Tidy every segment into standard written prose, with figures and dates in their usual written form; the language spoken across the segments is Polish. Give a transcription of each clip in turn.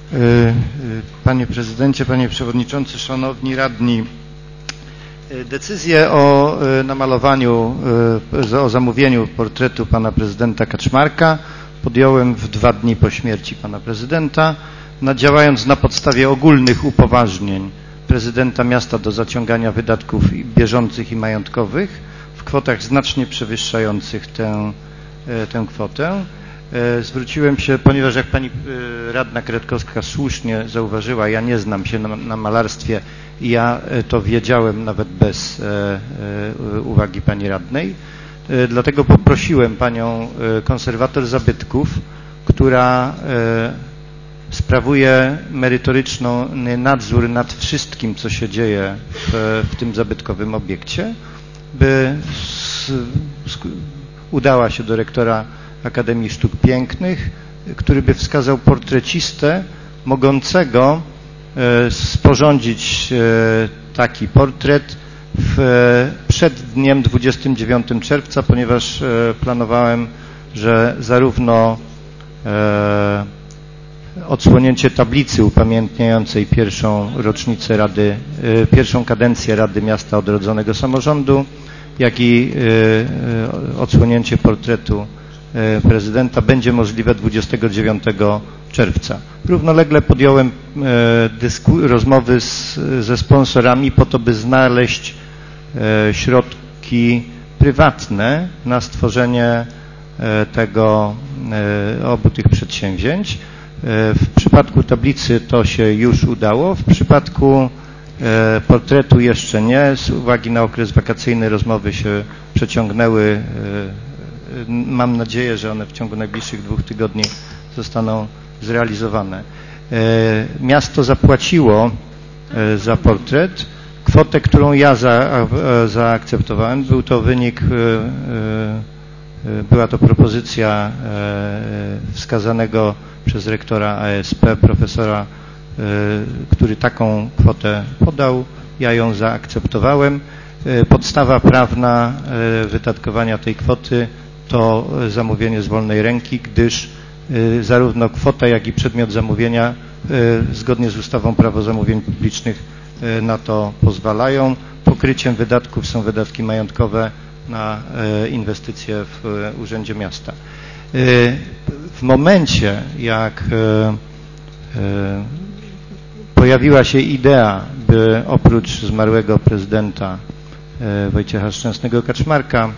Panie Prezydencie, Panie Przewodniczący, Szanowni Radni, decyzję o namalowaniu, o zamówieniu portretu Pana Prezydenta Kaczmarka podjąłem w 2 dni po śmierci Pana Prezydenta, działając na podstawie ogólnych upoważnień Prezydenta Miasta do zaciągania wydatków bieżących i majątkowych w kwotach znacznie przewyższających tę kwotę. Zwróciłem się, ponieważ jak Pani Radna Kretkowska słusznie zauważyła, ja nie znam się na malarstwie i ja to wiedziałem nawet bez uwagi Pani Radnej, dlatego poprosiłem Panią konserwator zabytków, która sprawuje merytoryczny nadzór nad wszystkim, co się dzieje w tym zabytkowym obiekcie, by udała się do rektora Akademii Sztuk Pięknych, który by wskazał portrecistę mogącego sporządzić taki portret przed dniem 29 czerwca, ponieważ planowałem, że zarówno odsłonięcie tablicy upamiętniającej pierwszą kadencję Rady Miasta Odrodzonego Samorządu, jak i odsłonięcie portretu prezydenta będzie możliwe 29 czerwca. Równolegle podjąłem rozmowy ze sponsorami po to, by znaleźć środki prywatne na stworzenie obu tych przedsięwzięć. W przypadku tablicy to się już udało, w przypadku portretu jeszcze nie. Z uwagi na okres wakacyjny rozmowy się przeciągnęły. Mam nadzieję, że one w ciągu najbliższych 2 tygodni zostaną zrealizowane. Miasto zapłaciło za portret kwotę, którą ja zaakceptowałem. Był to wynik, była to propozycja wskazanego przez rektora ASP, profesora, który taką kwotę podał. Ja ją zaakceptowałem. Podstawa prawna wydatkowania tej kwoty to zamówienie z wolnej ręki, gdyż zarówno kwota, jak i przedmiot zamówienia zgodnie z ustawą Prawo zamówień publicznych na to pozwalają. Pokryciem wydatków są wydatki majątkowe na inwestycje w Urzędzie Miasta. W momencie, jak pojawiła się idea, by oprócz zmarłego prezydenta Wojciecha Szczęsnego Kaczmarka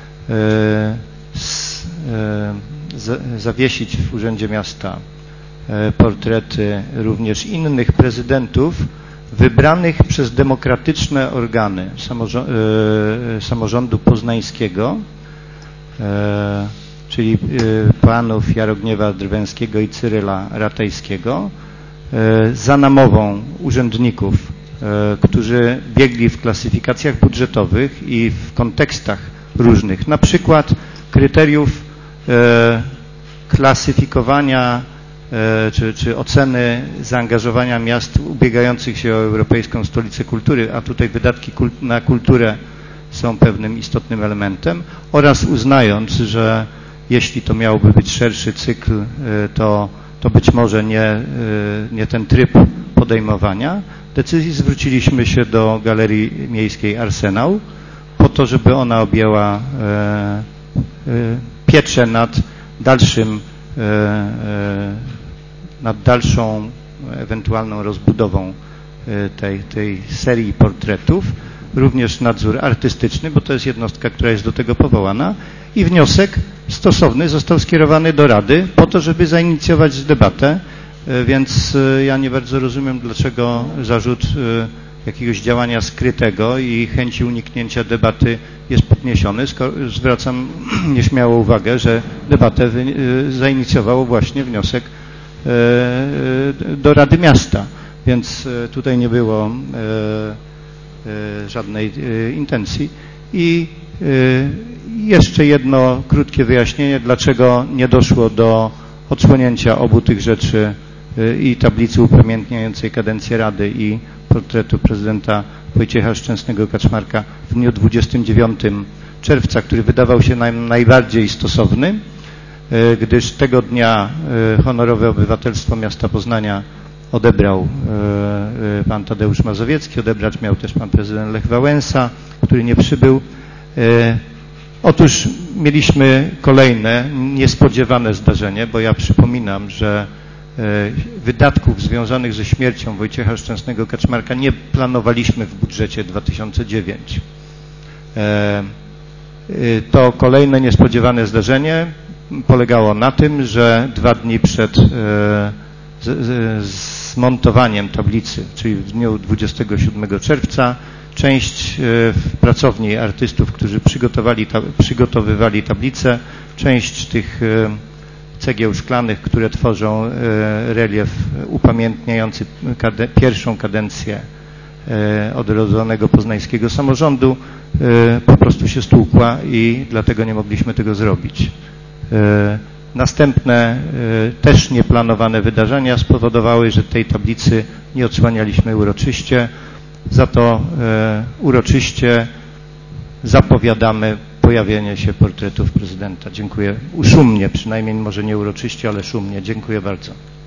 zawiesić w Urzędzie Miasta portrety również innych prezydentów wybranych przez demokratyczne organy samorządu poznańskiego, czyli panów Jarogniewa Drwęskiego i Cyryla Ratajskiego, za namową urzędników, którzy biegli w klasyfikacjach budżetowych i w kontekstach różnych, na przykład kryteriów klasyfikowania czy oceny zaangażowania miast ubiegających się o Europejską Stolicę Kultury, a tutaj wydatki na kulturę są pewnym istotnym elementem, oraz uznając, że jeśli to miałby być szerszy cykl, to być może nie ten tryb podejmowania decyzji, zwróciliśmy się do Galerii Miejskiej Arsenał po to, żeby ona objęła pieczę nad dalszą ewentualną rozbudową tej serii portretów, również nadzór artystyczny, bo to jest jednostka, która jest do tego powołana, i wniosek stosowny został skierowany do Rady po to, żeby zainicjować debatę, więc ja nie bardzo rozumiem, dlaczego zarzut jakiegoś działania skrytego i chęci uniknięcia debaty jest podniesiony. Zwracam nieśmiało uwagę, że debatę zainicjował właśnie wniosek do Rady Miasta, więc tutaj nie było żadnej intencji. I jeszcze jedno krótkie wyjaśnienie, dlaczego nie doszło do odsłonięcia obu tych rzeczy, i tablicy upamiętniającej kadencję Rady i portretu prezydenta Wojciecha Szczęsnego Kaczmarka w dniu 29 czerwca, który wydawał się nam najbardziej stosowny, gdyż tego dnia honorowe obywatelstwo miasta Poznania odebrał pan Tadeusz Mazowiecki, odebrać miał też pan prezydent Lech Wałęsa, który nie przybył. Otóż mieliśmy kolejne niespodziewane zdarzenie, bo ja przypominam, że wydatków związanych ze śmiercią Wojciecha Szczęsnego Kaczmarka nie planowaliśmy w budżecie 2009. To kolejne niespodziewane zdarzenie polegało na tym, że 2 dni przed zmontowaniem tablicy, czyli w dniu 27 czerwca, część pracowni artystów, którzy przygotowywali tablicę, część tych cegieł szklanych, które tworzą relief upamiętniający pierwszą kadencję odrodzonego poznańskiego samorządu, po prostu się stłukła i dlatego nie mogliśmy tego zrobić. Następne, też nieplanowane wydarzenia spowodowały, że tej tablicy nie odsłanialiśmy uroczyście, za to uroczyście zapowiadamy pojawienie się portretów prezydenta. Dziękuję. Szumnie przynajmniej, może nie uroczyście, ale szumnie. Dziękuję bardzo.